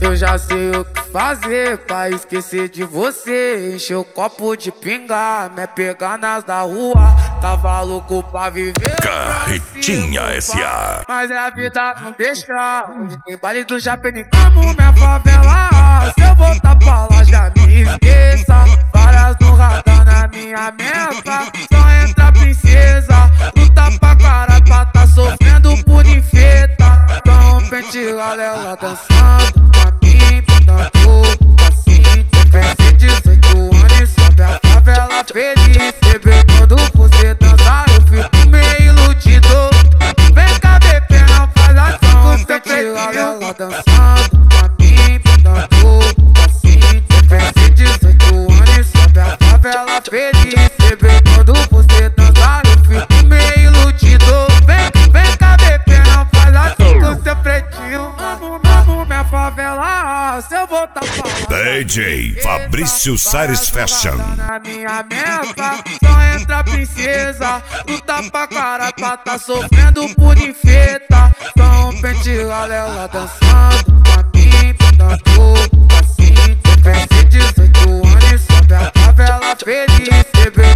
Eu já sei o que fazer pra esquecer de você. Encher o copo de pinga, me pegar nas da rua. Tava louco pra viver Carretinha S.A. mas é a vida não deixa. Hoje tem baile do Japenicamo, minha favela. Se eu voltar pra lá já me esqueça. Várias no radar na minha meta. Só entra princesa, luta pra caralho pra tá sofrendo por infeta. Então pente galera dançando pra mim, dando assim. Pense 18 anos, sobe a favela feliz. Bebê, quando você dança eu fico meio iludido. Vem cá, bebê, não faz assim com seu galera dançando pra mim, dando assim. Pense 18 anos, sobe a favela feliz. Bebê, quando você dança eu fico meio iludido. Vem cá, bebê, não faz assim com seu pretinho. Amo minha favela, se eu voltar pra lá DJ Fabrício Sares Fashion. na minha meta, só entra princesa, luta pra caralho pra tá sofrendo por infeta. Então pente galera dançando pra mim, dando assim. Pense 18 anos, sobe a favela feliz. Bebê,